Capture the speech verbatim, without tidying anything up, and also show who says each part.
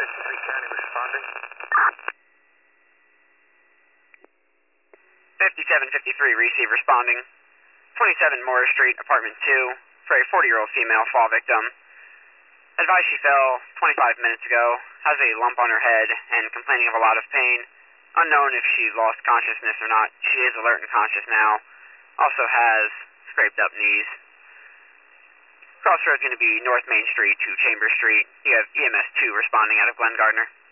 Speaker 1: fifty-three County responding.
Speaker 2: fifty-seven fifty-three, receive responding. twenty-seven Morris Street, apartment two, for a forty-year-old female fall victim. Advised she fell twenty-five minutes ago, has a lump on her head, and complaining of a lot of pain. Unknown if she lost consciousness or not. She is alert and conscious now. Also has scraped up knees. Crossroads going to be North Main Street to Chambers Street. You have E M S two responding out of Glen Gardner.